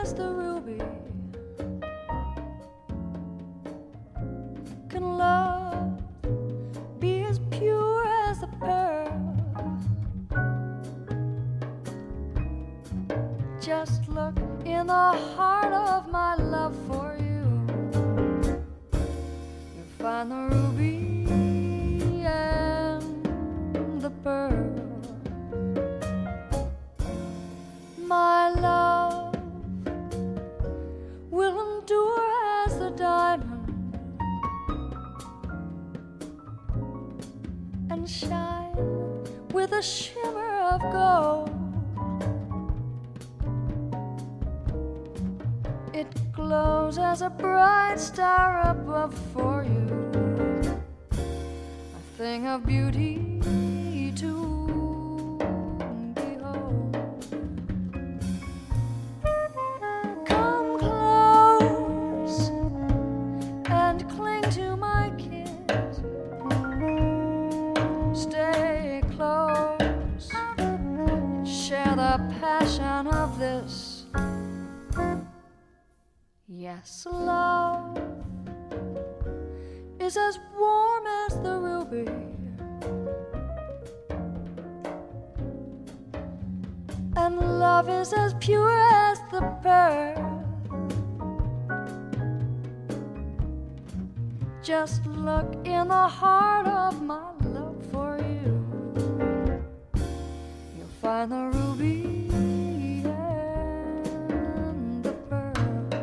as the ruby? Can love be as pure as the pearl? Just look in the heart of my love for you. You'll find the ruby and the pearl. My love will endure as the diamond and shine with a shimmer of gold. It glows as a bright star above for you, a thing of beauty to behold. Come close and cling to my kiss. Stay close and share the passion of this. Yes, love is as warm as the ruby, and love is as pure as the pearl. Just look in the heart of my love for you. You'll find the ruby and the pearl.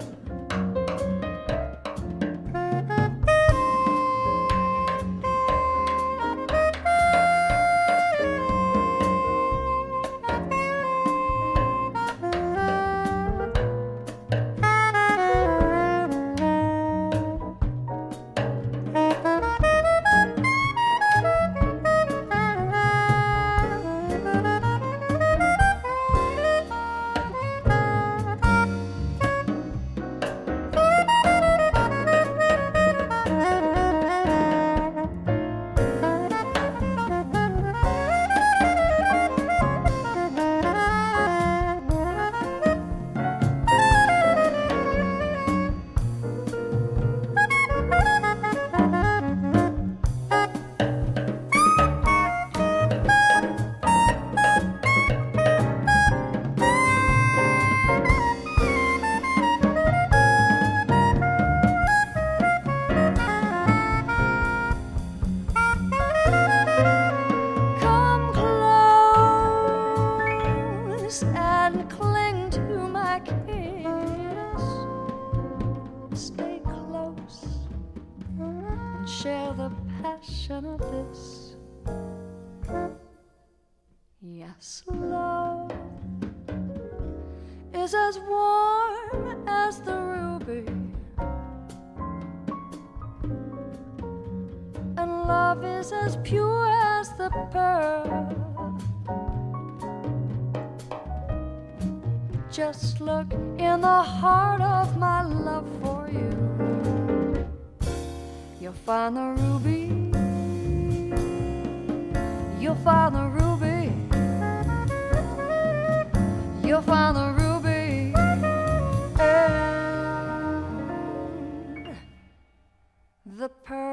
And cling to my kiss. Stay close and share the passion of this. Yes, love is as warm as the ruby, and love is as pure as the pearl. Just look in the heart of my love for you. You'll find the ruby. You'll find the ruby. You'll find the ruby and the pearl.